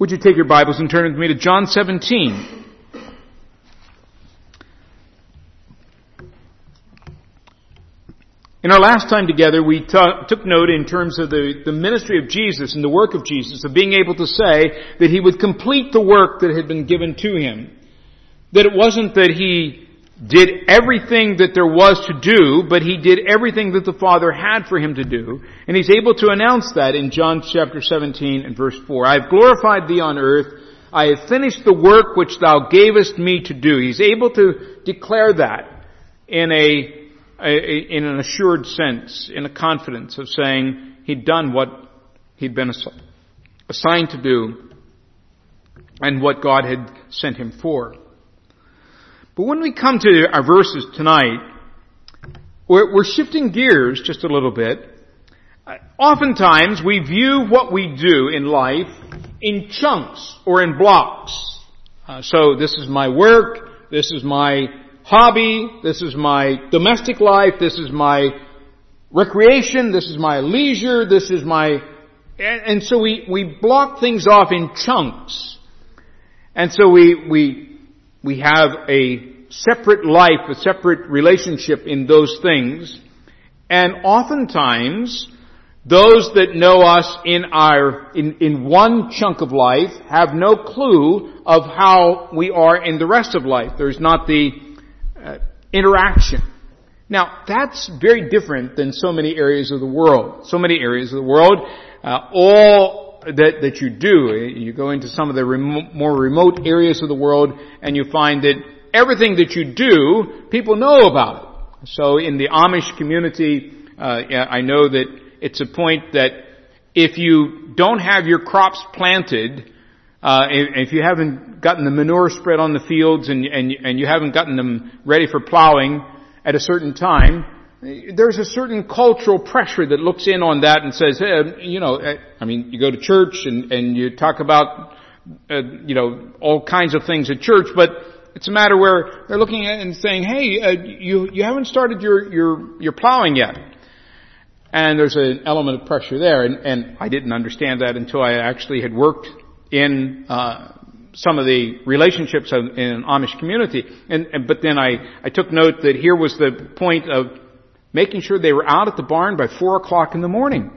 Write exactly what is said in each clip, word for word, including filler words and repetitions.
Would you take your Bibles and turn with me to John seventeen? In our last time together, we t- took note in terms of the, the ministry of Jesus and the work of Jesus, of being able to say that He would complete the work that had been given to Him. That it wasn't that He did everything that there was to do, but He did everything that the Father had for Him to do. And He's able to announce that in John chapter seventeen and verse four. I have glorified Thee on earth. I have finished the work which Thou gavest me to do. He's able to declare that in a, a in an assured sense, in a confidence of saying He'd done what He'd been assigned to do and what God had sent Him for. But when we come to our verses tonight, we're, we're shifting gears just a little bit. Oftentimes we view what we do in life in chunks or in blocks. Uh, so this is my work, this is my hobby, this is my domestic life, this is my recreation, this is my leisure, this is my... And, and so we, we block things off in chunks. And so we, we We have a separate life, a separate relationship in those things. And oftentimes, those that know us in our, in, in one chunk of life have no clue of how we are in the rest of life. There's not the uh, interaction. Now, that's very different than so many areas of the world. So many areas of the world, uh, all that that you do. You go into some of the remo- more remote areas of the world and you find that everything that you do, people know about it. So in the Amish community, uh, I know that it's a point that if you don't have your crops planted, uh, if you haven't gotten the manure spread on the fields and, and, and you haven't gotten them ready for plowing at a certain time, there's a certain cultural pressure that looks in on that and says, hey, you know, I mean, you go to church and, and you talk about, uh, you know, all kinds of things at church, but it's a matter where they're looking at it and saying, hey, uh, you, you haven't started your, your, your plowing yet. And there's an element of pressure there. And, and I didn't understand that until I actually had worked in, uh, some of the relationships in an Amish community. And, and but then I, I took note that here was the point of making sure they were out at the barn by four o'clock in the morning.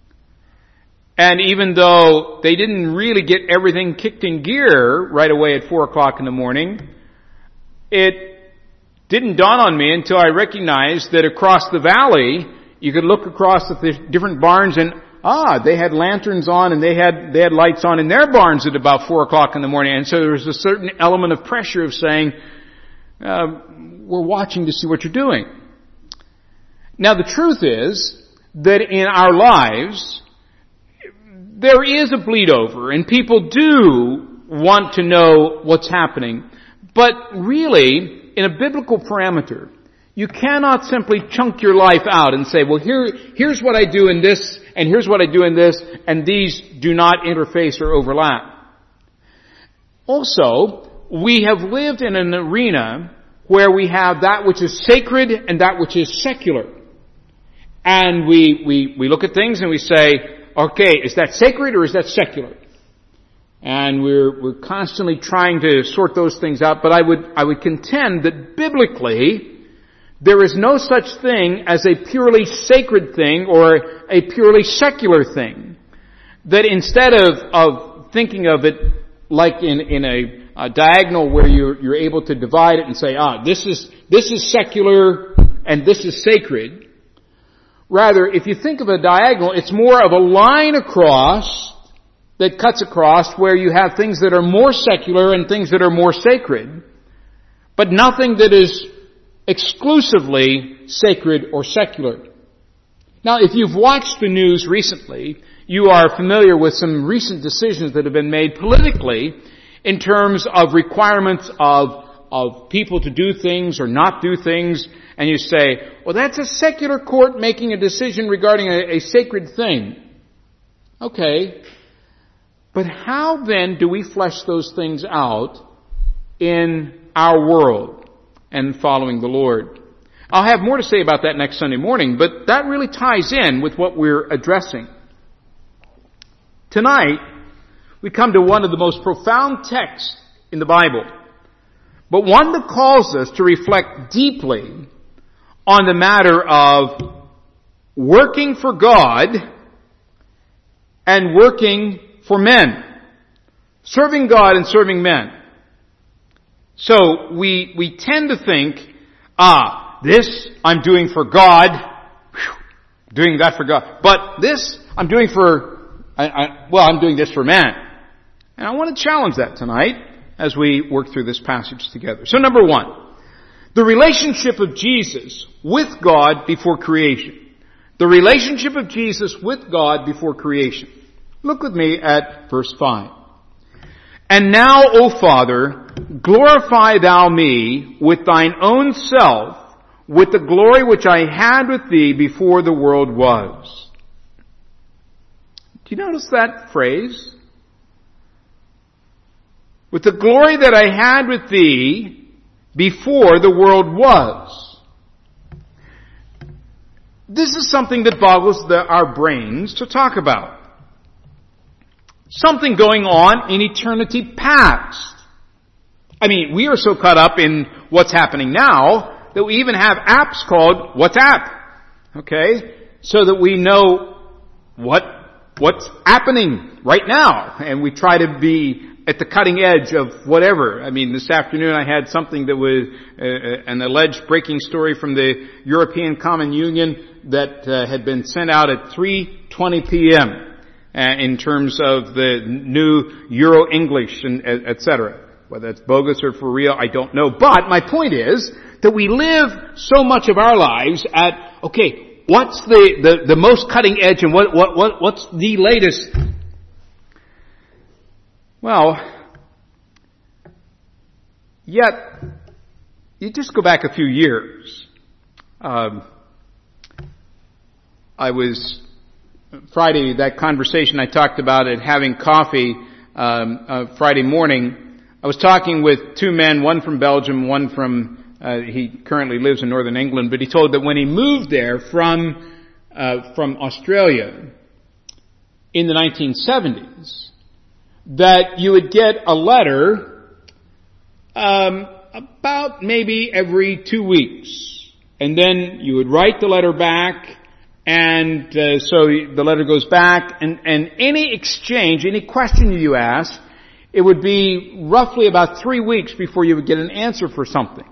And even though they didn't really get everything kicked in gear right away at four o'clock in the morning, it didn't dawn on me until I recognized that across the valley, you could look across at the different barns and, ah, they had lanterns on and they had, they had lights on in their barns at about four o'clock in the morning. And so there was a certain element of pressure of saying, uh, we're watching to see what you're doing. Now the truth is that in our lives, there is a bleed over and people do want to know what's happening. But really, in a biblical parameter, you cannot simply chunk your life out and say, well, here, here's what I do in this and here's what I do in this and these do not interface or overlap. Also, we have lived in an arena where we have that which is sacred and that which is secular. And we, we, we look at things and we say, okay, is that sacred or is that secular? And we're, we're constantly trying to sort those things out, but I would, I would contend that biblically, there is no such thing as a purely sacred thing or a purely secular thing. That instead of, of thinking of it like in, in a, a diagonal where you're, you're able to divide it and say, ah, this is, this is secular and this is sacred. Rather, if you think of a diagonal, it's more of a line across that cuts across where you have things that are more secular and things that are more sacred, but nothing that is exclusively sacred or secular. Now, if you've watched the news recently, you are familiar with some recent decisions that have been made politically in terms of requirements of, of people to do things or not do things. And you say, well, that's a secular court making a decision regarding a, a sacred thing. Okay. But how then do we flesh those things out in our world and following the Lord? I'll have more to say about that next Sunday morning, but that really ties in with what we're addressing. Tonight, we come to one of the most profound texts in the Bible, but one that calls us to reflect deeply on the matter of working for God and working for men. Serving God and serving men. So we, we tend to think, ah, this I'm doing for God, whew, doing that for God. But this I'm doing for, I, I, well, I'm doing this for man. And I want to challenge that tonight as we work through this passage together. So number one, the relationship of Jesus with God before creation. The relationship of Jesus with God before creation. Look with me at verse five. And now, O Father, glorify thou me with thine own self, with the glory which I had with thee before the world was. Do you notice that phrase? With the glory that I had with thee before the world was. This is something that boggles the, our brains to talk about. Something going on in eternity past. I mean, we are so caught up in what's happening now that we even have apps called WhatsApp. Okay? So that we know what, what's happening right now. And we try to be at the cutting edge of whatever. I mean, this afternoon I had something that was uh, an alleged breaking story from the European Common Union that uh, had been sent out at three twenty p.m. Uh, in terms of the new Euro English and et cetera. Whether it's bogus or for real, I don't know. But my point is that we live so much of our lives at, okay, what's the, the, the most cutting edge and what, what, what, what's the latest? Well, yet, you just go back a few years. Um, I was Friday, that conversation I talked about at having coffee um, uh, Friday morning, I was talking with two men, one from Belgium, one from, uh, he currently lives in northern England, but he told that when he moved there from, uh, from Australia in the nineteen seventies, that you would get a letter um, about maybe every two weeks. And then you would write the letter back. And uh, so the letter goes back, and, and any exchange, any question you ask, it would be roughly about three weeks before you would get an answer for something.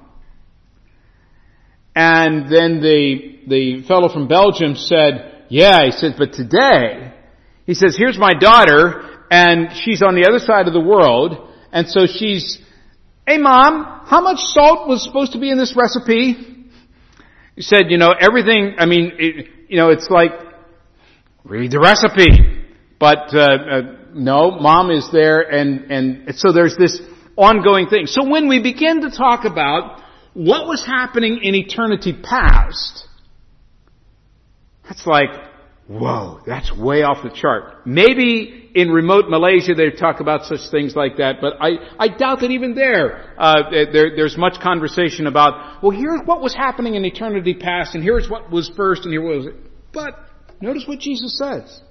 And then the the fellow from Belgium said, yeah, he said, but today, he says, here's my daughter, and she's on the other side of the world, and so she's, hey Mom, how much salt was supposed to be in this recipe? He said, you know, everything, I mean, it, you know, it's like, read the recipe. But, uh, uh, no, Mom is there, and, and so there's this ongoing thing. So when we begin to talk about what was happening in eternity past, that's like, whoa, that's way off the chart. Maybe in remote Malaysia they talk about such things like that, but I, I doubt that even there, uh, there, there's much conversation about, well, here's what was happening in eternity past, and here's what was first, and here was it. But notice what Jesus says.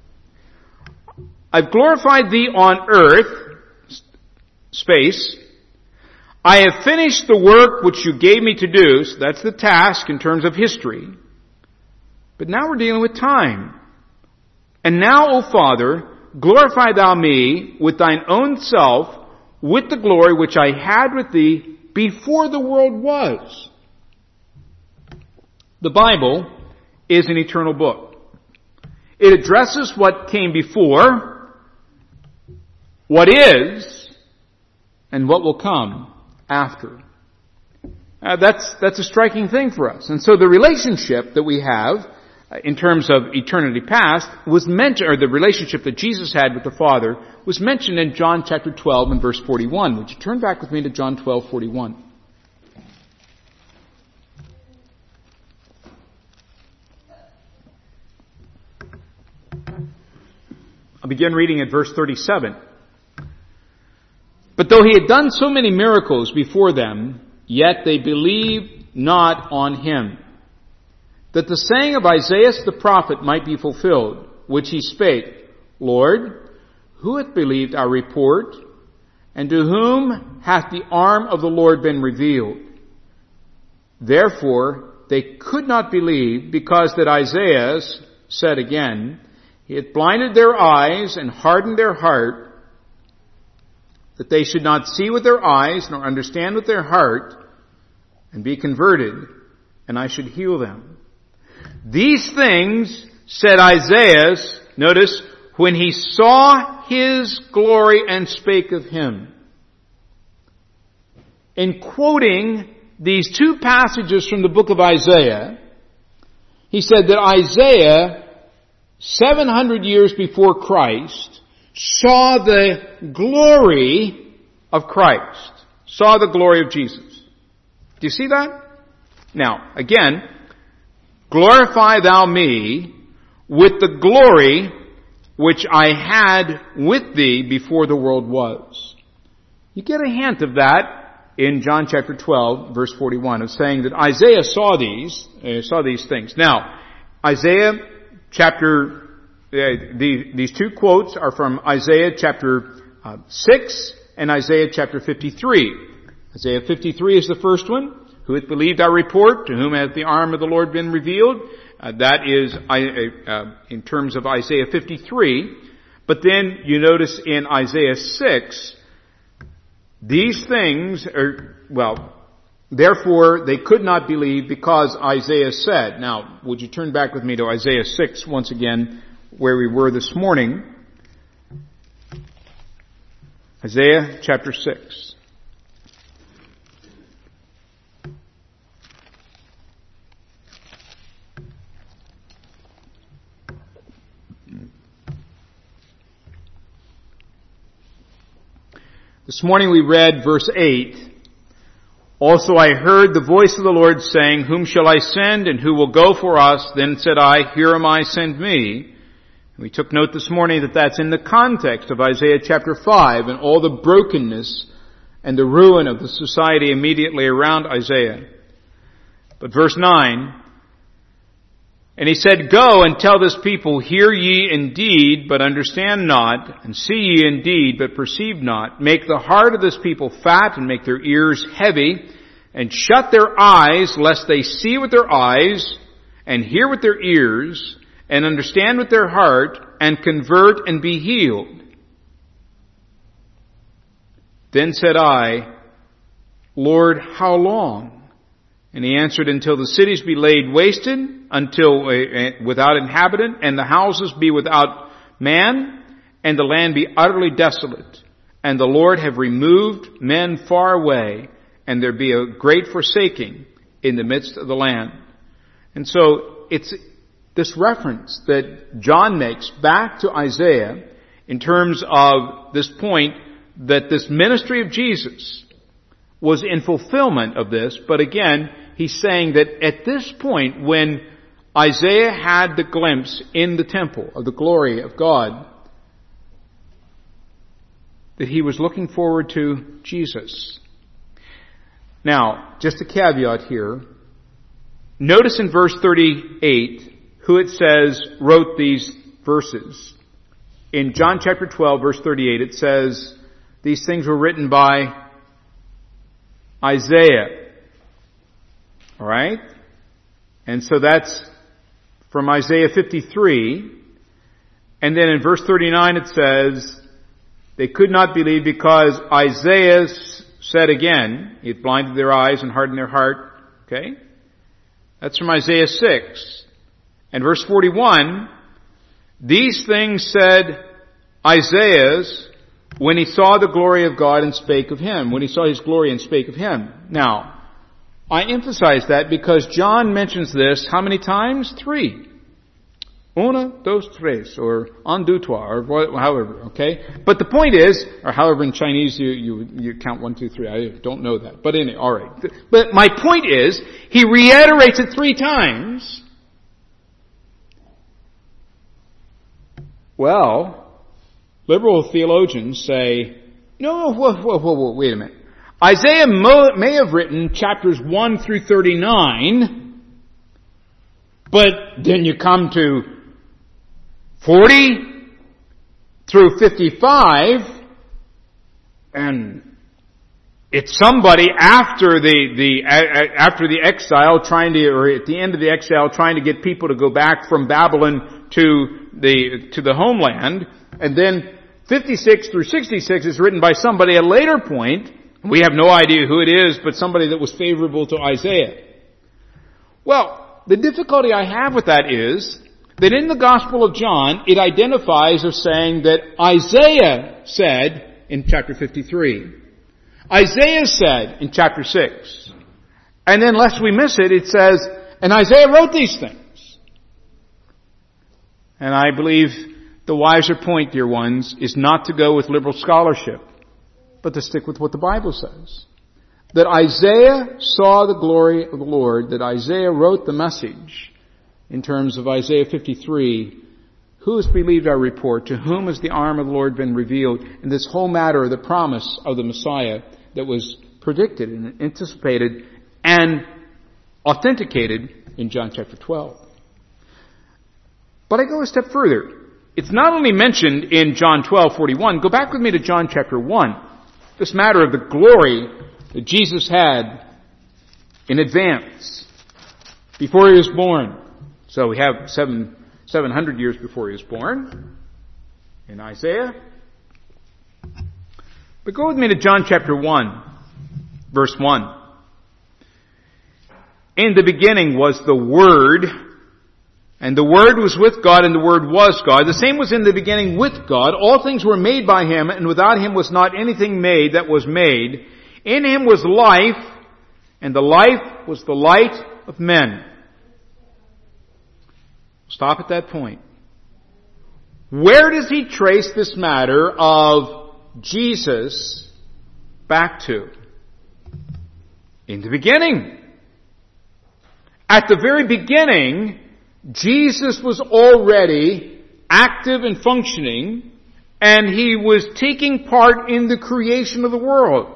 I've glorified thee on earth, space. I have finished the work which you gave me to do, so that's the task in terms of history. But now we're dealing with time. And now, O Father, glorify thou me with thine own self, with the glory which I had with thee before the world was. The Bible is an eternal book. It addresses what came before, what is, and what will come after. Uh, that's, that's a striking thing for us. And so the relationship that we have in terms of eternity past was mentioned, or the relationship that Jesus had with the Father was mentioned in John chapter twelve and verse forty-one. Would you turn back with me to John twelve forty-one? I'll begin reading at verse thirty-seven. But though he had done so many miracles before them, yet they believed not on him, that the saying of Isaiah the prophet might be fulfilled, which he spake, Lord, who hath believed our report? And to whom hath the arm of the Lord been revealed? Therefore they could not believe, because that Isaiah said again, He hath blinded their eyes and hardened their heart, that they should not see with their eyes, nor understand with their heart, and be converted, and I should heal them. These things said Isaiah, notice, when he saw His glory and spake of Him. In quoting these two passages from the book of Isaiah, he said that Isaiah, seven hundred years before Christ, saw the glory of Christ, saw the glory of Jesus. Do you see that? Now, again, glorify thou me with the glory which I had with thee before the world was. You get a hint of that in John chapter twelve, verse forty-one, of saying that Isaiah saw these, uh, saw these things. Now, Isaiah chapter, uh, the, these two quotes are from Isaiah chapter uh, six and Isaiah chapter fifty-three. Isaiah fifty-three is the first one. Who hath believed our report? To whom hath the arm of the Lord been revealed? Uh, that is uh, uh, in terms of Isaiah fifty-three. But then you notice in Isaiah six, these things are, well, therefore they could not believe because Isaiah said. Now, would you turn back with me to Isaiah six once again, where we were this morning? Isaiah chapter six. This morning we read verse eight. Also I heard the voice of the Lord saying, Whom shall I send, and who will go for us? Then said I, Here am I, send me. And we took note this morning that that's in the context of Isaiah chapter five and all the brokenness and the ruin of the society immediately around Isaiah. But verse nine, And he said, Go and tell this people, Hear ye indeed, but understand not, and see ye indeed, but perceive not. Make the heart of this people fat, and make their ears heavy, and shut their eyes, lest they see with their eyes, and hear with their ears, and understand with their heart, and convert and be healed. Then said I, Lord, how long? And he answered, Until the cities be laid wasted, until uh, without inhabitant, and the houses be without man, and the land be utterly desolate, and the Lord have removed men far away, and there be a great forsaking in the midst of the land. And so it's this reference that John makes back to Isaiah in terms of this point that this ministry of Jesus was in fulfillment of this, but again, he's saying that at this point when Isaiah had the glimpse in the temple of the glory of God, that he was looking forward to Jesus. Now, just a caveat here. Notice in verse thirty-eight who it says wrote these verses. In John chapter twelve, verse thirty-eight, it says, these things were written by Isaiah. Alright? And so that's from Isaiah fifty-three. And then in verse thirty-nine it says, they could not believe because Isaiah said again, he had blinded their eyes and hardened their heart. Okay? That's from Isaiah six. And verse forty-one, these things said Isaiah when he saw the glory of God and spake of Him. When he saw His glory and spake of Him. Now, I emphasize that because John mentions this how many times? Three. Una, dos, tres, or un, deux, trois, or however, okay? But the point is, or however in Chinese you, you, you count one, two, three, I don't know that. But anyway, alright. But my point is, he reiterates it three times. Well, liberal theologians say, no, whoa, whoa, whoa, whoa, wait a minute. Isaiah may have written chapters one through thirty-nine, but then you come to forty, through fifty-five, and it's somebody after the, the, after the exile trying to, or at the end of the exile trying to get people to go back from Babylon to the, to the homeland. And then fifty-six through sixty-six is written by somebody at a later point. We have no idea who it is, but somebody that was favorable to Isaiah. Well, the difficulty I have with that is that in the Gospel of John, it identifies as saying that Isaiah said in chapter fifty-three. Isaiah said in chapter six. And then lest we miss it, it says, and Isaiah wrote these things. And I believe the wiser point, dear ones, is not to go with liberal scholarship, but to stick with what the Bible says. That Isaiah saw the glory of the Lord, that Isaiah wrote the message in terms of Isaiah fifty-three. Who has believed our report? To whom has the arm of the Lord been revealed? And this whole matter of the promise of the Messiah that was predicted and anticipated and authenticated in John chapter twelve. But I go a step further. It's not only mentioned in John twelve forty-one. Go back with me to John chapter one. This matter of the glory that Jesus had in advance before he was born. So we have seven, seven hundred years before he was born in Isaiah. But go with me to John chapter one, verse one. In the beginning was the Word, and the Word was with God, and the Word was God. The same was in the beginning with God. All things were made by Him, and without Him was not anything made that was made. In Him was life, and the life was the light of men. Stop at that point. Where does he trace this matter of Jesus back to? In the beginning. At the very beginning, Jesus was already active and functioning, and he was taking part in the creation of the world.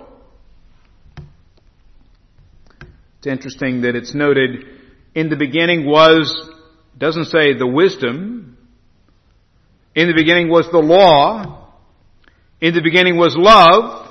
It's interesting that it's noted, in the beginning was, doesn't say the wisdom. In the beginning was the law. In the beginning was love.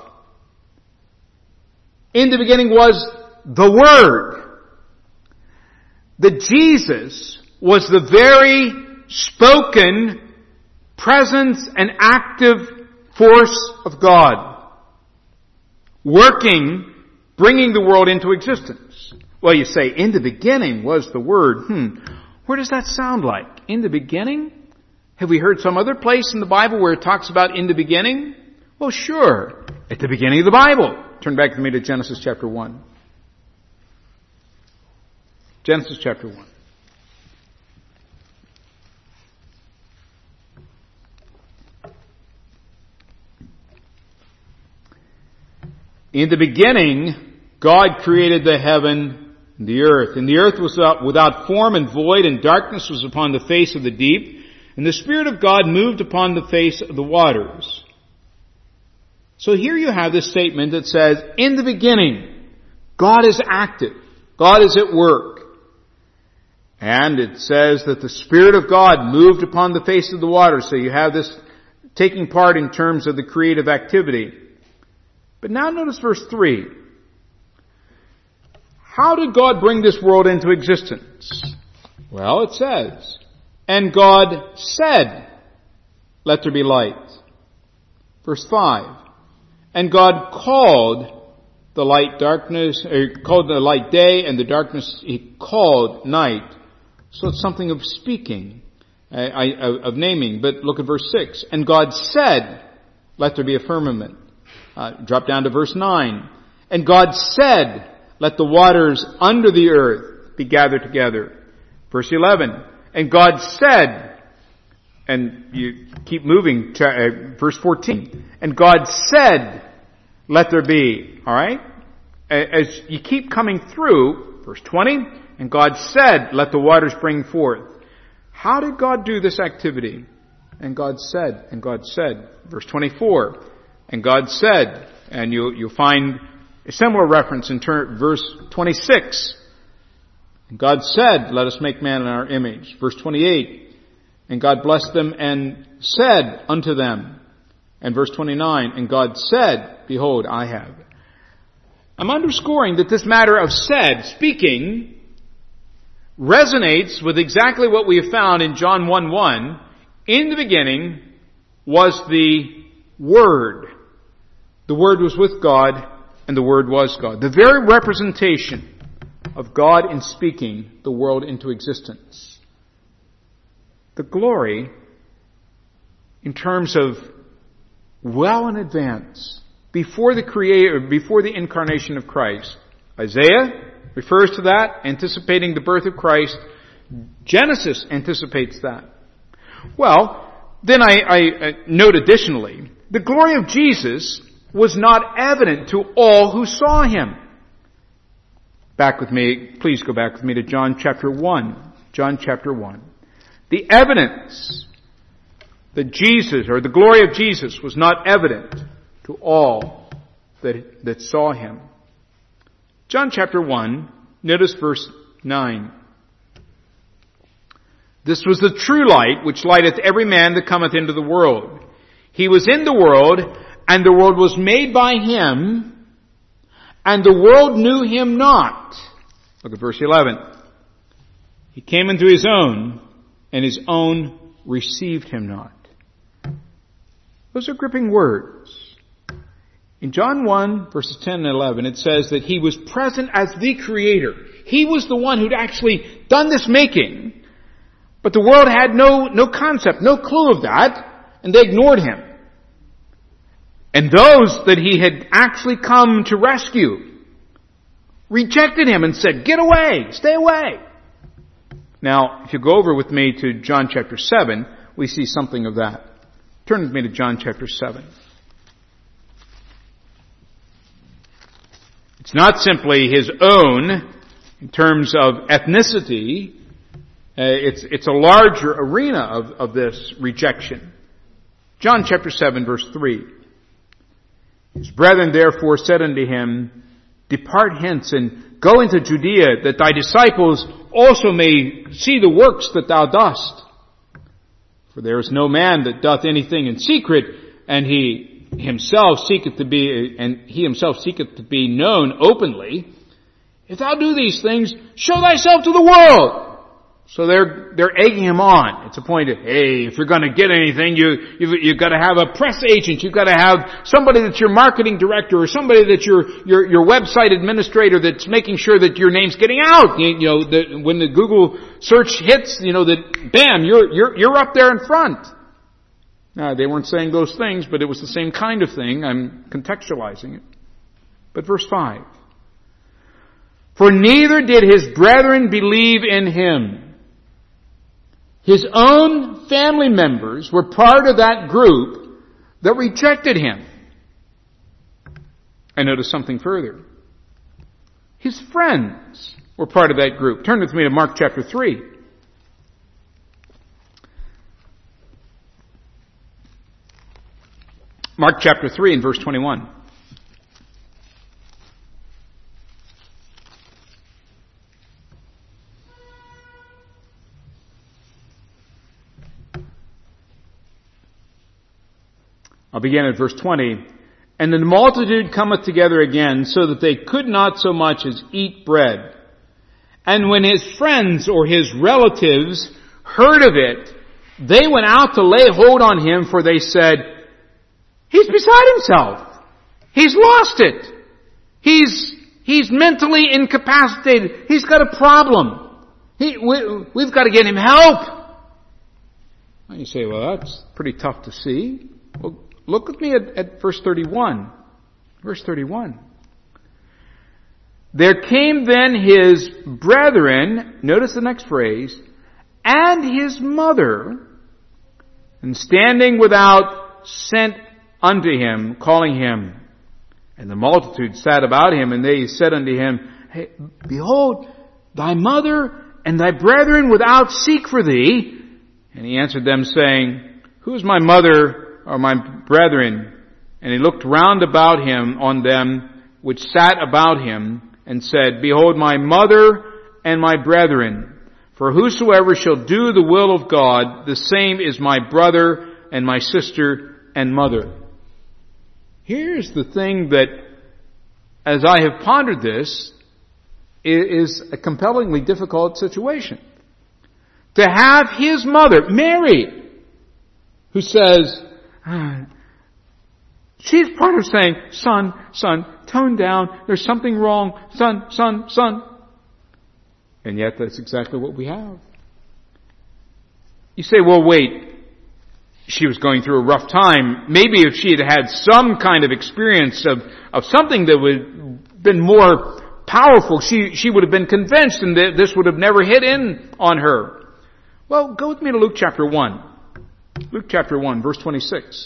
In the beginning was the Word. That Jesus was the very spoken presence and active force of God, working, bringing the world into existence. Well, you say, in the beginning was the Word. Hmm. Where does that sound like? In the beginning? Have we heard some other place in the Bible where it talks about in the beginning? Well, sure. At the beginning of the Bible. Turn back with me to Genesis chapter one. Genesis chapter one. In the beginning, God created the heaven and the earth. And the earth was without form and void, and darkness was upon the face of the deep. And the Spirit of God moved upon the face of the waters. So here you have this statement that says, in the beginning, God is active. God is at work. And it says that the Spirit of God moved upon the face of the waters. So you have this taking part in terms of the creative activity. But now notice verse three. How did God bring this world into existence? Well, it says, and God said, let there be light. Verse five. And God called the light darkness, or called the light day, and the darkness He called night. So it's something of speaking, uh, of naming. But look at verse six. And God said, let there be a firmament. Uh, drop down to verse nine. And God said, let the waters under the earth be gathered together. Verse eleven. And God said, and you keep moving, to, uh, verse fourteen. And God said, let there be. Alright? As you keep coming through, verse twenty, and God said, let the waters bring forth. How did God do this activity? And God said, and God said. Verse twenty-four, and God said, and you'll, you'll find a similar reference in ter- verse twenty-six. And God said, let us make man in our image. Verse twenty-eight, And God blessed them and said unto them, and verse twenty-nine, and God said, behold, I have. I'm underscoring that this matter of said, speaking, resonates with exactly what we have found in John one one. In the beginning was the Word. The Word was with God, and the Word was God. The very representation of God in speaking the world into existence. The glory, in terms of well in advance, before the creator, before the incarnation of Christ. Isaiah refers to that, anticipating the birth of Christ. Genesis anticipates that. Well, then I, I note additionally, the glory of Jesus was not evident to all who saw Him. Back with me, please go back with me to John chapter one. John chapter one. The evidence that Jesus, or the glory of Jesus, was not evident to all that, that saw Him. John chapter one, notice verse nine. This was the true light, which lighteth every man that cometh into the world. He was in the world, and the world was made by Him, and the world knew Him not. Look at verse eleven. He came into His own, and His own received Him not. Those are gripping words. In John one, verses ten and eleven, it says that He was present as the Creator. He was the one who'd actually done this making, but the world had no, no concept, no clue of that, and they ignored Him. And those that He had actually come to rescue rejected Him and said, get away, stay away. Now, if you go over with me to John chapter seven, we see something of that. Turn with me to John chapter seven. It's not simply His own in terms of ethnicity. Uh, it's, it's a larger arena of, of this rejection. John chapter seven, verse three. His brethren therefore said unto Him, depart hence and go into Judea, that thy disciples also may see the works that thou dost. For there is no man that doth anything in secret, and he himself seeketh to be, and he himself seeketh to be known openly. If thou do these things, show thyself to the world. So they're, they're egging Him on. It's a point of, hey, if you're going to get anything, you, you've, you've got to have a press agent. You've got to have somebody that's your marketing director, or somebody that's your, your, your website administrator that's making sure that your name's getting out. You, you know, the, when the Google search hits, you know, that bam, you're, you're, you're up there in front. Now, they weren't saying those things, but it was the same kind of thing. I'm contextualizing it. But verse five. For neither did His brethren believe in Him. His own family members were part of that group that rejected Him. And notice something further. His friends were part of that group. Turn with me to Mark chapter three. Mark chapter three and verse twenty-one. I'll begin at verse twenty. And the multitude cometh together again, so that they could not so much as eat bread. And when His friends or His relatives heard of it, they went out to lay hold on Him, for they said, He's beside himself. He's lost it. He's, he's mentally incapacitated. He's got a problem. He, we, we've got to get him help. And you say, well, that's pretty tough to see. Well, look with me at, at verse thirty-one. Verse thirty-one. There came then His brethren, notice the next phrase, and His mother, and standing without sent unto Him, calling Him. And the multitude sat about Him, and they said unto Him, hey, behold, thy mother and thy brethren without seek for thee. And He answered them, saying, who is my mother or my brethren? And He looked round about Him on them which sat about Him, and said, behold, my mother and my brethren. For whosoever shall do the will of God, the same is my brother and my sister and mother. Here's the thing that, as I have pondered this, is a compellingly difficult situation. To have his mother, Mary, who says, ah, she's part of saying, son, son, tone down, there's something wrong, son, son, son. And yet that's exactly what we have. You say, well, wait, she was going through a rough time. Maybe if she had had some kind of experience of, of something that would have been more powerful, she, she would have been convinced and that this would have never hit in on her. Well, go with me to Luke chapter one. Luke chapter one, verse twenty-six.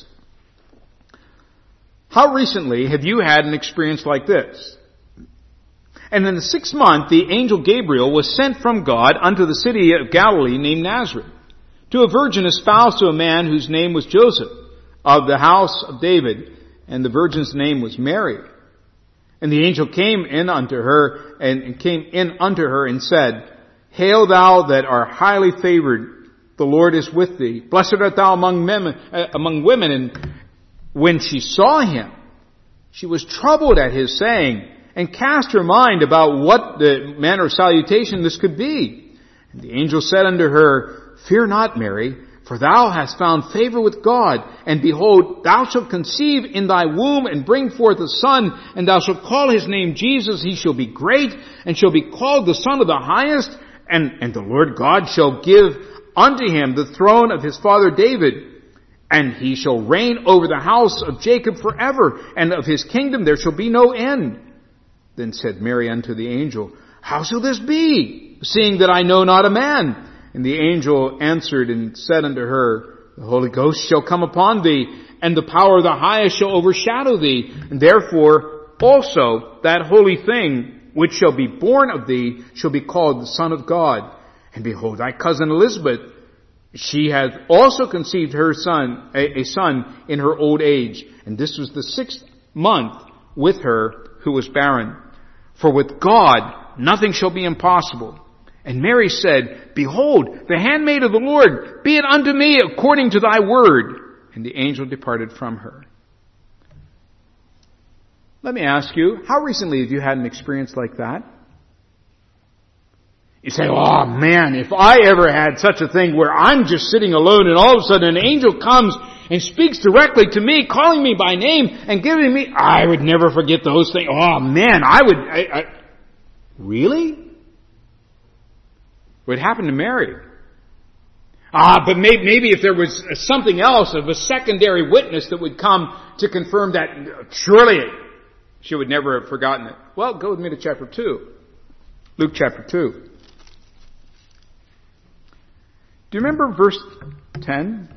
How recently have you had an experience like this? And in the sixth month, the angel Gabriel was sent from God unto the city of Galilee named Nazareth, to a virgin espoused to a man whose name was Joseph, of the house of David, and the virgin's name was Mary. And the angel came in unto her, and came in unto her and said, Hail thou that art highly favored, the Lord is with thee. Blessed art thou among men, uh, among women. And when she saw him, she was troubled at his saying, and cast her mind about what the manner of salutation this could be. And the angel said unto her, Fear not, Mary, for thou hast found favor with God. And behold, thou shalt conceive in thy womb and bring forth a son, and thou shalt call his name Jesus. He shall be great, and shall be called the Son of the Highest. And, and the Lord God shall give unto him the throne of his father David. And he shall reign over the house of Jacob forever, and of his kingdom there shall be no end. Then said Mary unto the angel, How shall this be, seeing that I know not a man? And the angel answered and said unto her, The Holy Ghost shall come upon thee, and the power of the highest shall overshadow thee. And therefore also that holy thing which shall be born of thee shall be called the Son of God. And behold, thy cousin Elizabeth, she hath also conceived her son, a, a son in her old age. And this was the sixth month with her who was barren. For with God nothing shall be impossible. And Mary said, Behold, the handmaid of the Lord, be it unto me according to thy word. And the angel departed from her. Let me ask you, how recently have you had an experience like that? You say, oh man, if I ever had such a thing where I'm just sitting alone and all of a sudden an angel comes and speaks directly to me, calling me by name and giving me, I would never forget those things. Oh man, I would, I, I, really? What happened to Mary? Ah, but maybe, maybe if there was something else of a secondary witness that would come to confirm that, surely she would never have forgotten it. Well, go with me to chapter two. Luke chapter two. Do you remember verse ten?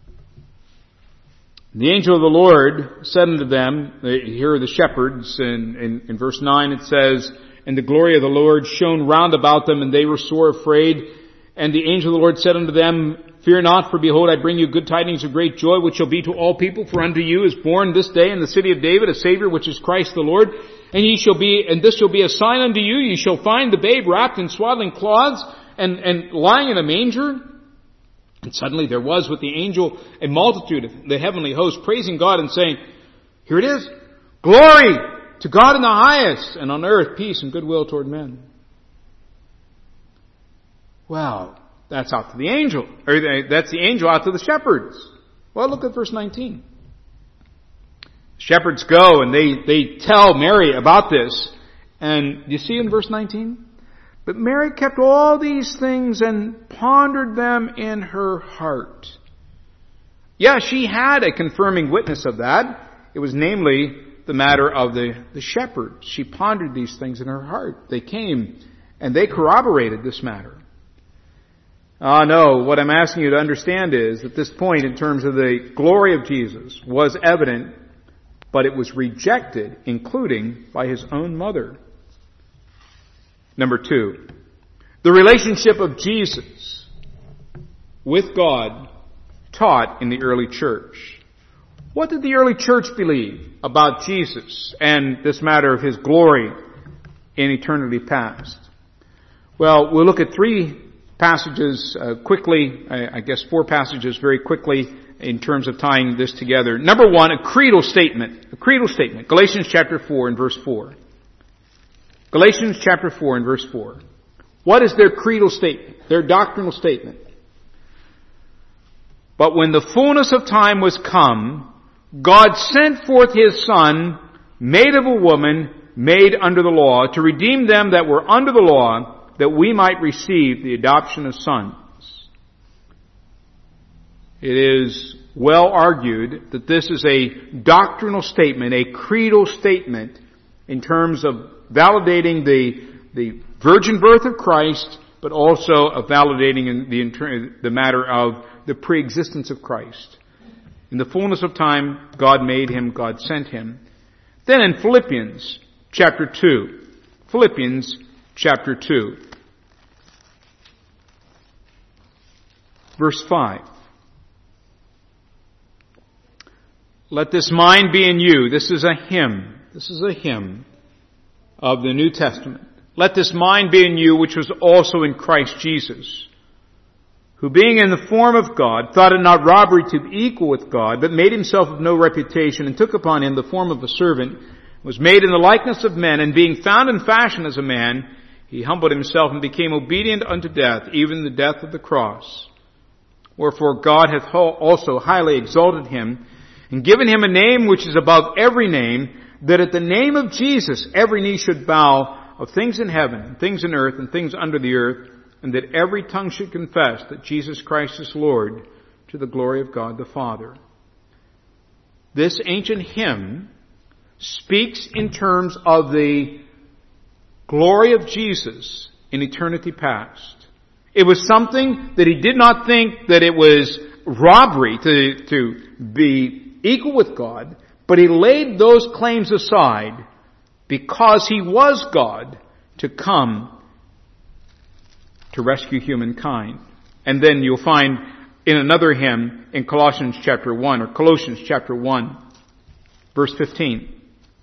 The angel of the Lord said unto them, here are the shepherds, and in, in verse nine it says, And the glory of the Lord shone round about them, and they were sore afraid. And the angel of the Lord said unto them, Fear not, for behold, I bring you good tidings of great joy, which shall be to all people. For unto you is born this day in the city of David a Savior, which is Christ the Lord. And ye shall be, and this shall be a sign unto you: ye shall find the babe wrapped in swaddling cloths, and, and lying in a manger. And suddenly there was with the angel a multitude of the heavenly host, praising God and saying, Here it is, glory to God in the highest, and on earth peace and goodwill toward men. Well, that's out to the angel, or that's the angel out to the shepherds. Well, look at verse nineteen. Shepherds go and they, they tell Mary about this. And you see in verse nineteen? But Mary kept all these things and pondered them in her heart. Yeah, she had a confirming witness of that. It was namely the matter of the, the shepherds. She pondered these things in her heart. They came and they corroborated this matter. Ah, no, what I'm asking you to understand is that this point in terms of the glory of Jesus was evident, but it was rejected, including by his own mother. Number two, the relationship of Jesus with God taught in the early church. What did the early church believe about Jesus and this matter of his glory in eternity past? Well, we'll look at three passages uh, quickly, I, I guess four passages very quickly in terms of tying this together. Number one, a creedal statement. A creedal statement. Galatians chapter four and verse four. Galatians chapter four and verse four. What is their creedal statement? Their doctrinal statement. But when the fullness of time was come, God sent forth His Son, made of a woman, made under the law, to redeem them that were under the law, that we might receive the adoption of sons. It is well argued that this is a doctrinal statement, a creedal statement in terms of validating the, the virgin birth of Christ, but also of validating the, the matter of the preexistence of Christ. In the fullness of time, God made Him, God sent Him. Then in Philippians chapter two, Philippians chapter two, verse five. Let this mind be in you. This is a hymn. This is a hymn of the New Testament. Let this mind be in you, which was also in Christ Jesus, who being in the form of God, thought it not robbery to be equal with God, but made Himself of no reputation, and took upon Him the form of a servant, was made in the likeness of men, and being found in fashion as a man, He humbled Himself and became obedient unto death, even the death of the cross. Wherefore God hath also highly exalted Him, and given Him a name which is above every name, that at the name of Jesus every knee should bow, of things in heaven, and things in earth, and things under the earth, and that every tongue should confess that Jesus Christ is Lord, to the glory of God the Father. This ancient hymn speaks in terms of the glory of Jesus in eternity past. It was something that He did not think that it was robbery to, to be equal with God, but He laid those claims aside because He was God to come to rescue humankind. And then you'll find in another hymn in Colossians chapter one, or Colossians chapter one, verse fifteen.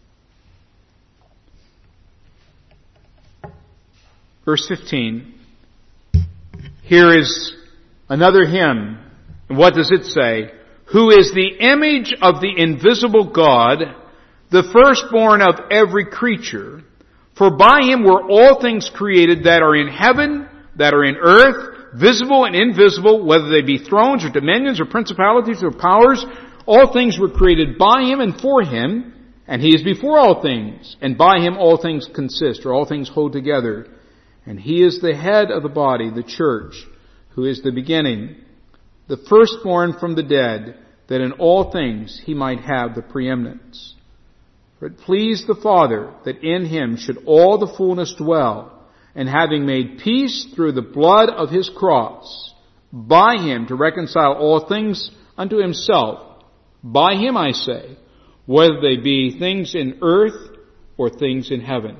Verse fifteen. Here is another hymn. And what does it say? Who is the image of the invisible God, the firstborn of every creature. For by Him were all things created that are in heaven, that are in earth, visible and invisible, whether they be thrones or dominions or principalities or powers. All things were created by Him and for Him, and He is before all things, and by Him all things consist, or all things hold together. And He is the head of the body, the church, who is the beginning, the firstborn from the dead, that in all things He might have the preeminence. For it pleased the Father that in Him should all the fullness dwell, and having made peace through the blood of His cross, by Him to reconcile all things unto Himself. By Him, I say, whether they be things in earth or things in heaven.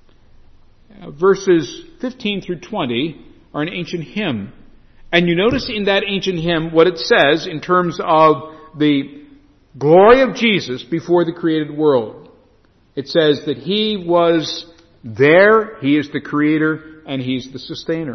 Uh, verses fifteen through twenty are an ancient hymn. And you notice in that ancient hymn what it says in terms of the glory of Jesus before the created world. It says that He was there, He is the Creator, and He's the Sustainer.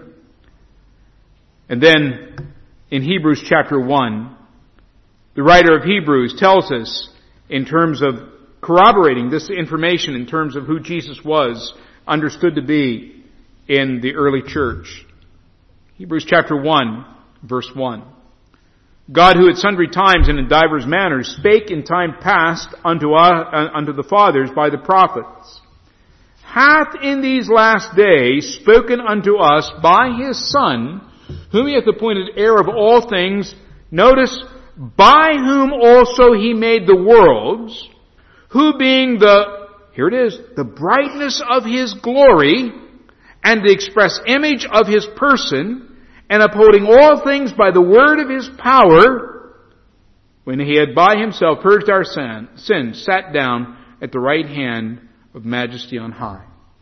And then in Hebrews chapter one, the writer of Hebrews tells us in terms of corroborating this information in terms of who Jesus was understood to be in the early church. Hebrews chapter one, verse one. God, who at sundry times and in divers manners spake in time past unto us, uh, unto the fathers by the prophets, hath in these last days spoken unto us by His Son, whom He hath appointed heir of all things. Notice, by whom also He made the worlds, who being the, here it is, the brightness of His glory, and the express image of His person, and upholding all things by the word of His power, when He had by Himself purged our sin, sins, sat down at the right hand of majesty on high.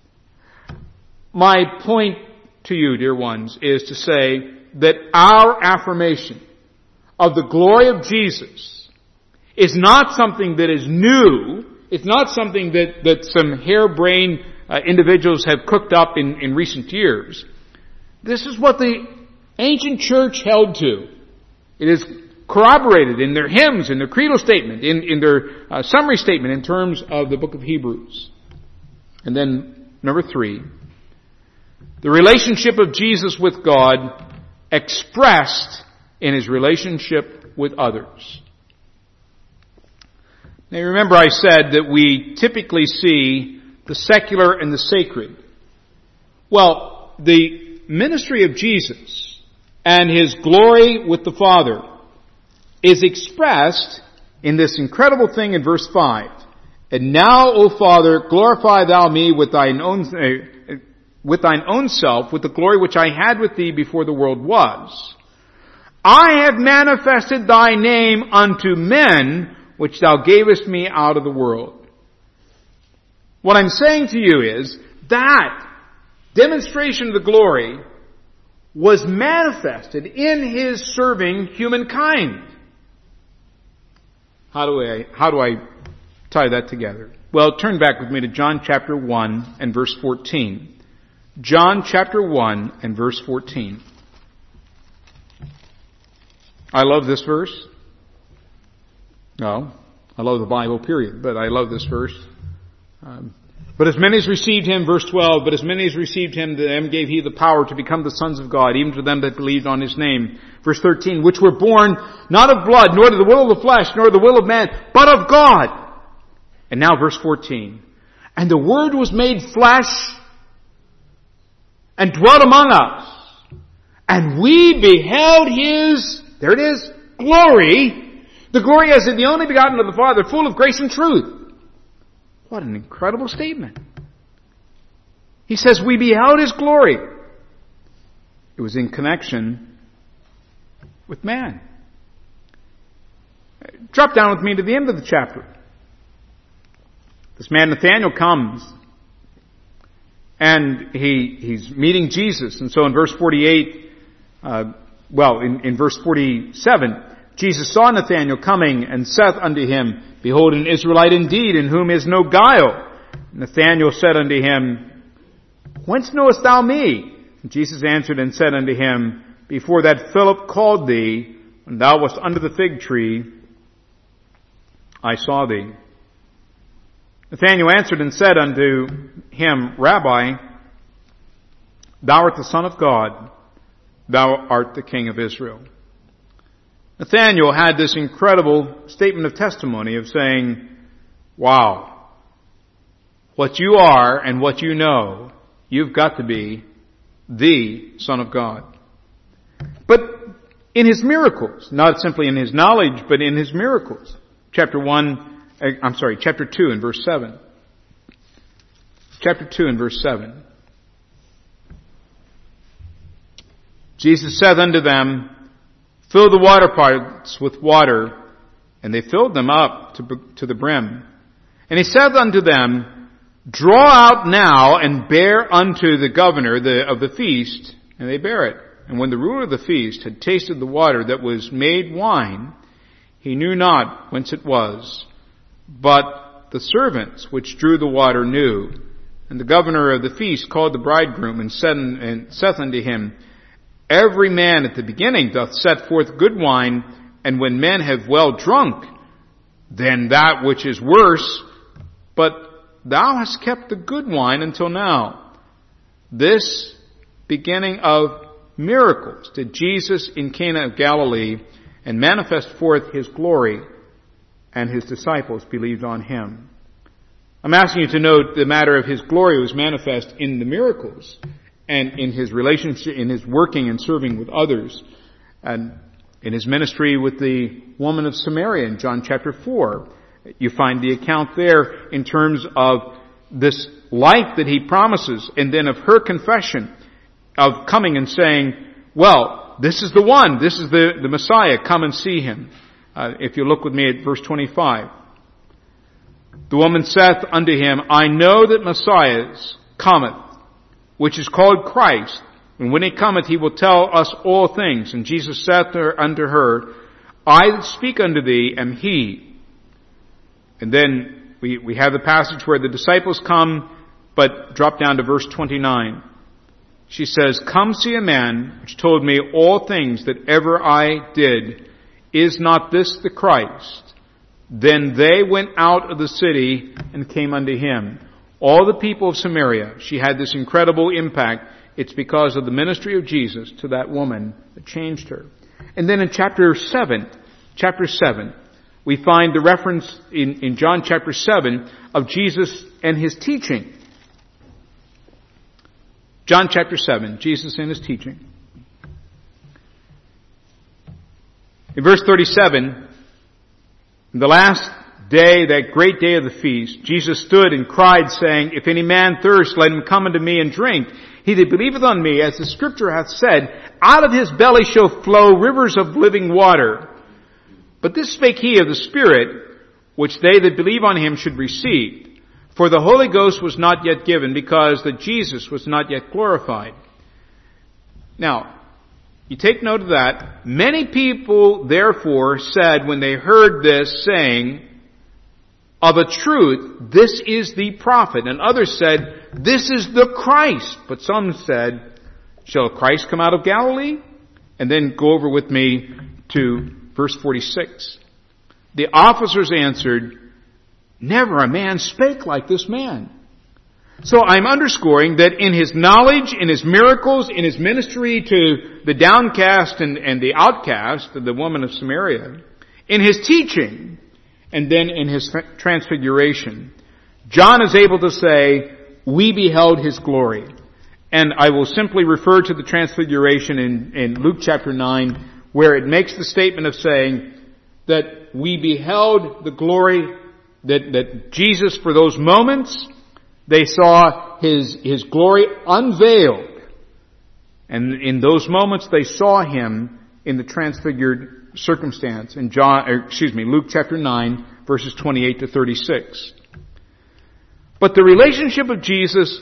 My point to you, dear ones, is to say that our affirmation of the glory of Jesus is not something that is new. It's not something that, that some harebrained uh, individuals have cooked up in, in recent years. This is what the ancient church held to. It is corroborated in their hymns, in their creedal statement, in, in their uh, summary statement in terms of the book of Hebrews. And then, number three, the relationship of Jesus with God expressed in his relationship with others. Now remember I said that we typically see the secular and the sacred. Well, the ministry of Jesus and his glory with the Father is expressed in this incredible thing in verse five. And now, O Father, glorify thou me with thine own, uh, with thine own self, with the glory which I had with thee before the world was. I have manifested thy name unto men, which thou gavest me out of the world. What I'm saying to you is that demonstration of the glory was manifested in his serving humankind. How do I, how do I tie that together? Well, turn back with me to John chapter one and verse fourteen. John chapter one and verse fourteen. I love this verse. No, I love the Bible, period, but I love this verse. Um, but as many as received him, verse twelve, but as many as received him, to them gave he the power to become the sons of God, even to them that believed on his name. Verse thirteen, which were born not of blood, nor to the will of the flesh, nor the will of man, but of God. And now verse fourteen, and the Word was made flesh and dwelt among us, and we beheld his, there it is, glory, the glory as of the only begotten of the Father, full of grace and truth. What an incredible statement. He says, we beheld his glory. It was in connection with man. Drop down with me to the end of the chapter. This man Nathanael comes, and he he's meeting Jesus. And so in verse forty-eight, uh, well, in, in verse forty-seven, Jesus saw Nathanael coming and saith unto him, behold, an Israelite indeed, in whom is no guile. Nathanael said unto him, whence knowest thou me? And Jesus answered and said unto him, before that Philip called thee, when thou wast under the fig tree, I saw thee. Nathanael answered and said unto him, Rabbi, thou art the Son of God, thou art the King of Israel. Nathanael had this incredible statement of testimony of saying, wow, what you are and what you know, you've got to be the Son of God. But in his miracles, not simply in his knowledge, but in his miracles. Chapter one, I'm sorry, chapter two and verse seven. Chapter two and verse seven. Jesus saith unto them, fill the water pots with water, and they filled them up to, to the brim. And he said unto them, draw out now and bear unto the governor the, of the feast, and they bare it. And when the ruler of the feast had tasted the water that was made wine, he knew not whence it was, but the servants which drew the water knew. And the governor of the feast called the bridegroom and said, and saith unto him, every man at the beginning doth set forth good wine, and when men have well drunk, then that which is worse, but thou hast kept the good wine until now. This beginning of miracles did Jesus in Cana of Galilee, and manifest forth his glory, and his disciples believed on him. I'm asking you to note the matter of his glory was manifest in the miracles, and in his relationship, in his working and serving with others, and in his ministry with the woman of Samaria in John chapter four. You find the account there in terms of this life that he promises, and then of her confession of coming and saying, well, this is the one, this is the, the Messiah, come and see him. Uh, if you look with me at verse twenty-five. The woman saith unto him, I know that Messiah cometh, which is called Christ, and when he cometh he will tell us all things. And Jesus saith unto her, I that speak unto thee am he. And then we, we have the passage where the disciples come, but drop down to verse twenty-nine. she says, "Come see a man which told me all things that ever I did. Is not this the Christ?" Then they went out of the city and came unto him. All the people of Samaria, she had this incredible impact. It's because of the ministry of Jesus to that woman that changed her. And then in chapter seven, chapter seven, we find the reference in, in John chapter seven of Jesus and his teaching. John chapter seven, Jesus and his teaching. In verse thirty-seven, in the last day, that great day of the feast, Jesus stood and cried, saying, "If any man thirst, let him come unto me and drink. He that believeth on me, as the scripture hath said, out of his belly shall flow rivers of living water. But this spake he of the Spirit, which they that believe on him should receive. For the Holy Ghost was not yet given, because that Jesus was not yet glorified." Now, you take note of that. Many people, therefore, said when they heard this, saying, "Of a truth, this is the prophet." And others said, "This is the Christ." But some said, "Shall Christ come out of Galilee?" And then go over with me to verse forty-six. The officers answered, "Never a man spake like this man." So I'm underscoring that in his knowledge, in his miracles, in his ministry to the downcast and, and the outcast, the woman of Samaria, in his teaching, and then in his transfiguration, John is able to say, "We beheld his glory." And I will simply refer to the transfiguration in, in Luke chapter nine, where it makes the statement of saying that we beheld the glory, that, that Jesus, for those moments, they saw his, his glory unveiled. And in those moments they saw him in the transfigured circumstance in John, or excuse me, Luke chapter nine, verses twenty-eight to thirty-six. But the relationship of Jesus,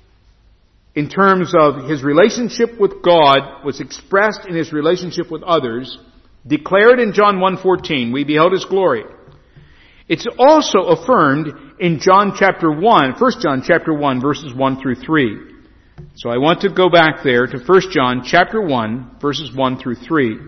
in terms of his relationship with God, was expressed in his relationship with others, declared in John one fourteen, "We beheld his glory." It's also affirmed in John chapter one, First John chapter one, verses one through three. So I want to go back there to First John chapter one, verses one through three.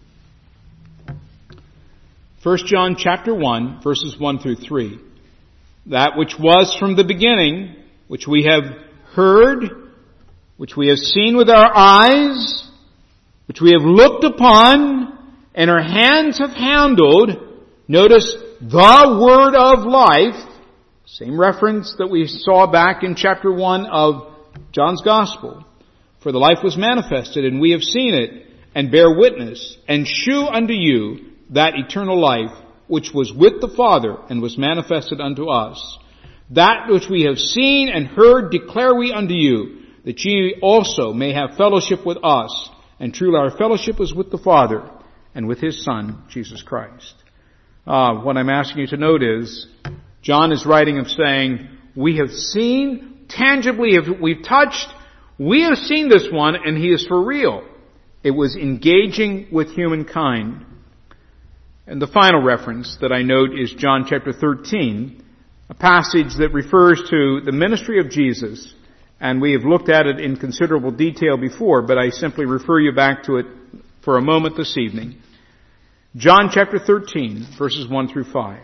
First John chapter one, verses one through three. "That which was from the beginning, which we have heard, which we have seen with our eyes, which we have looked upon, and our hands have handled," notice, "the word of life," same reference that we saw back in chapter one of John's Gospel. "For the life was manifested, and we have seen it, and bear witness, and shew unto you that eternal life, which was with the Father, and was manifested unto us. That which we have seen and heard declare we unto you, that ye also may have fellowship with us. And truly our fellowship is with the Father, and with his Son, Jesus Christ." Uh, what I'm asking you to note is, John is writing of saying, we have seen, tangibly, we've touched, we have seen this one, and he is for real. It was engaging with humankind. And the final reference that I note is John chapter thirteen, a passage that refers to the ministry of Jesus, and we have looked at it in considerable detail before, but I simply refer you back to it for a moment this evening. John chapter thirteen, verses one through five.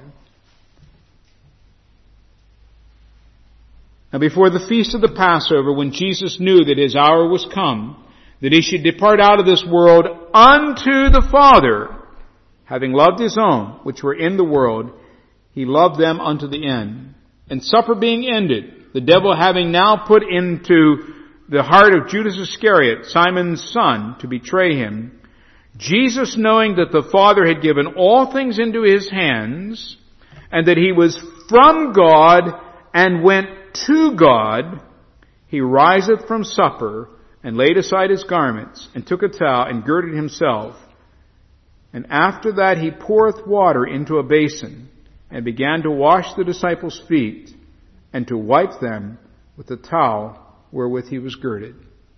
"Now before the feast of the Passover, when Jesus knew that his hour was come, that he should depart out of this world unto the Father, having loved his own, which were in the world, he loved them unto the end. And supper being ended, the devil having now put into the heart of Judas Iscariot, Simon's son, to betray him, Jesus, knowing that the Father had given all things into his hands, and that he was from God and went to God, he riseth from supper, and laid aside his garments, and took a towel, and girded himself. And after that he poureth water into a basin, and began to wash the disciples' feet, and to wipe them with the towel wherewith he was girded."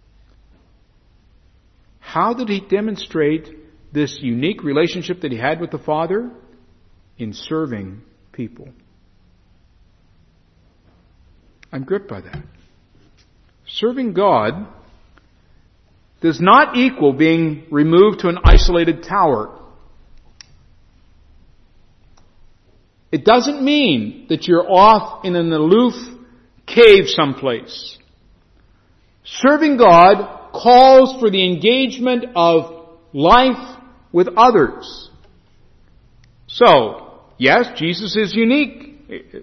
How did he demonstrate this unique relationship that he had with the Father? In serving people. I'm gripped by that. Serving God does not equal being removed to an isolated tower. It doesn't mean that you're off in an aloof cave someplace. Serving God calls for the engagement of life with others. So, yes, Jesus is unique.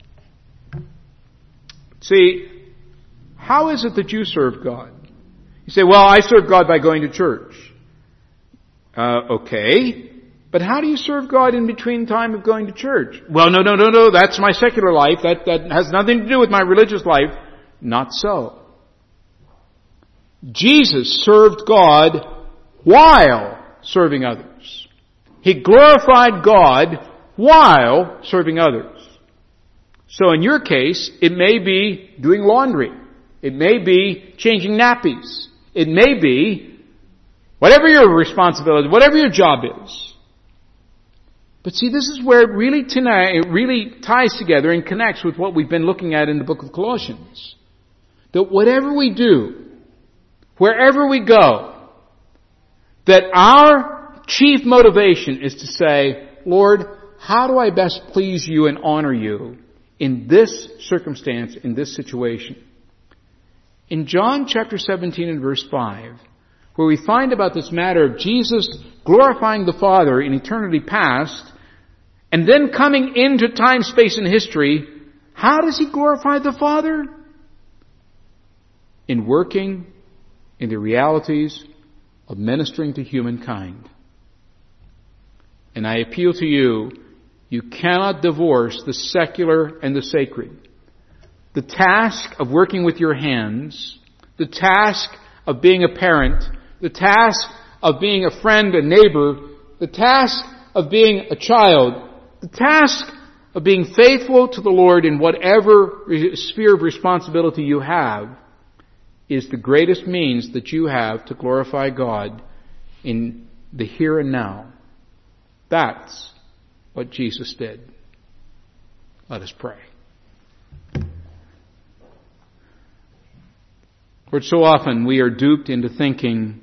See, how is it that you serve God? You say, well, I serve God by going to church. Uh, okay. But how do you serve God in between time of going to church? Well, no, no, no, no, that's my secular life. That, that has nothing to do with my religious life. Not so. Jesus served God while serving others. He glorified God while serving others. So in your case, it may be doing laundry. It may be changing nappies. It may be whatever your responsibility, whatever your job is. But see, this is where it really, tonight, it really ties together and connects with what we've been looking at in the book of Colossians. That whatever we do, wherever we go, that our chief motivation is to say, Lord, how do I best please you and honor you in this circumstance, in this situation? In John chapter seventeen and verse five, where we find about this matter of Jesus glorifying the Father in eternity past, and then coming into time, space, and history, how does He glorify the Father? In working in the realities of ministering to humankind. And I appeal to you, you cannot divorce the secular and the sacred. The task of working with your hands, the task of being a parent, the task of being a friend, a neighbor, the task of being a child, the task of being faithful to the Lord in whatever sphere of responsibility you have is the greatest means that you have to glorify God in the here and now. That's what Jesus did. Let us pray. Lord, so often we are duped into thinking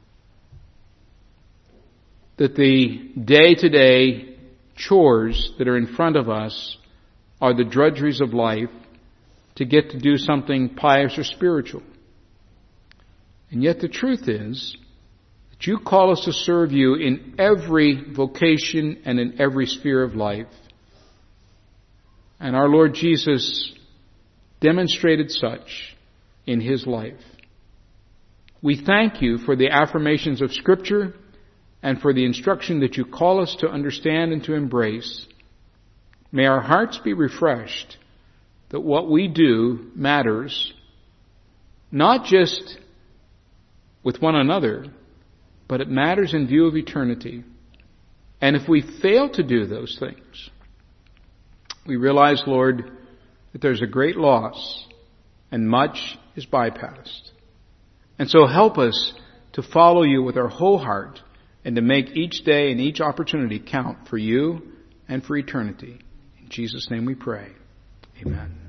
that the day-to-day chores that are in front of us are the drudgeries of life to get to do something pious or spiritual. And yet the truth is that you call us to serve you in every vocation and in every sphere of life. And our Lord Jesus demonstrated such in His life. We thank you for the affirmations of Scripture and for the instruction that you call us to understand and to embrace. May our hearts be refreshed that what we do matters, not just with one another, but it matters in view of eternity. And if we fail to do those things, we realize, Lord, that there's a great loss and much is bypassed. And so help us to follow you with our whole heart and to make each day and each opportunity count for you and for eternity. In Jesus' name we pray. Amen.